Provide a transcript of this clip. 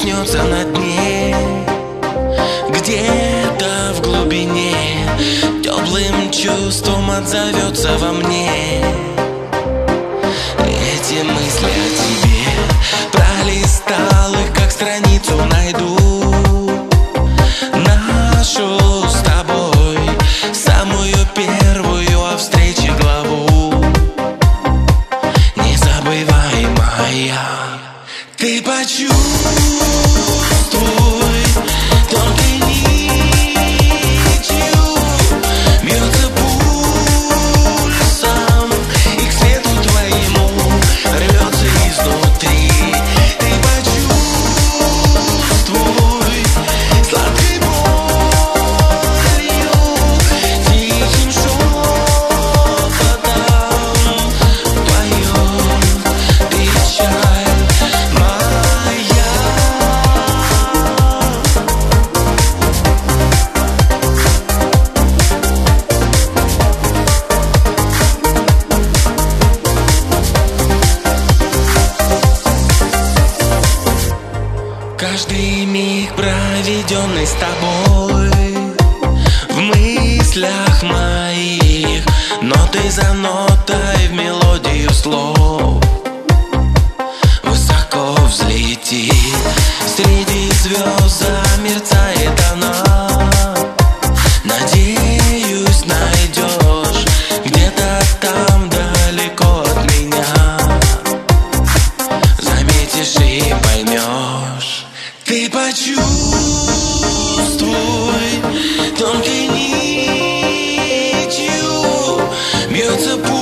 проснется на дне. Где-то в глубине теплым чувством отзовется во мне. Эти мысли о тебе пролистал их, как страницу найду. Нашу с тобой самую первую о встрече главу. Незабываемая. Ты почувствуй тонкой нитью бьется пульсом, и к свету твоему рвется изнутри. Ты почувствуй сладкой болью, тихим шепотом твою печаль моя. Каждый миг, проведенный с тобой, в мыслях моих, нотой за нотой в мелодию слов, высоко взлетит, среди звезд замерцает она. Надеюсь, найдешь где-то там далеко от меня. Заметишь и поймешь. Ты почувствуй тонкой нитью бьется пульс.